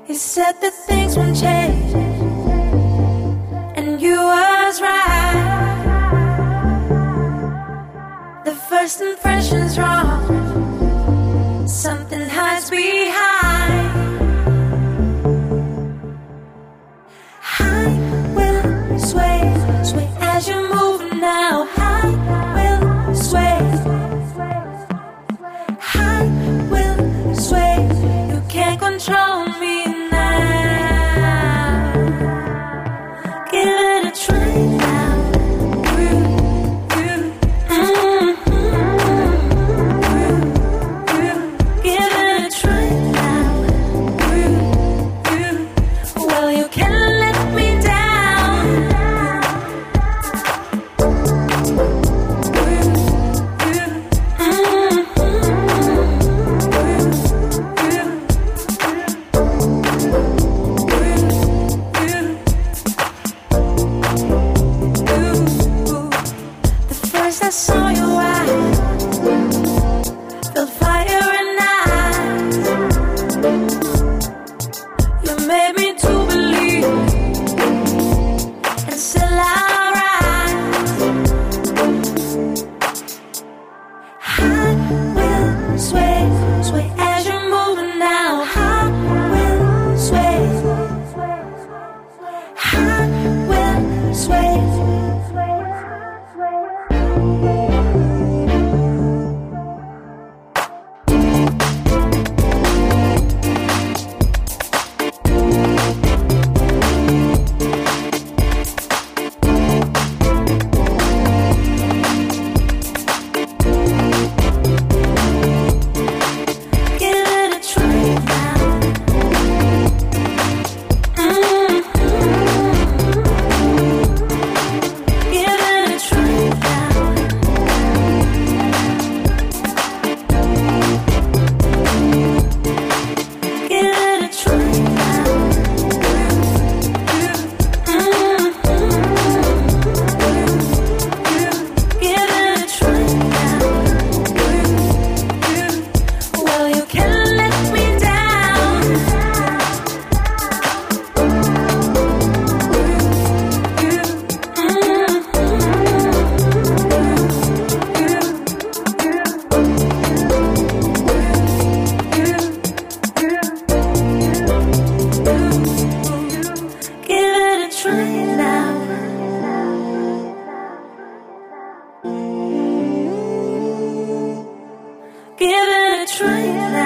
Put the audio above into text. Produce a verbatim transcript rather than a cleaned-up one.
You said that things won't change, and you was right. The first impression's wrong, something hides behind. I will sway, sway as you're moving now. I will sway, I will sway. You can't control me now. Give it a try now. You, you, mm-hmm. You, you. Give it a try now. You, you. Well, you can let me down. You, you, I saw your eyes, felt fire and ice. You made me to believe, and still I rise. I will sway, sway as you're moving now. I will sway, I will sway. Give it a try now.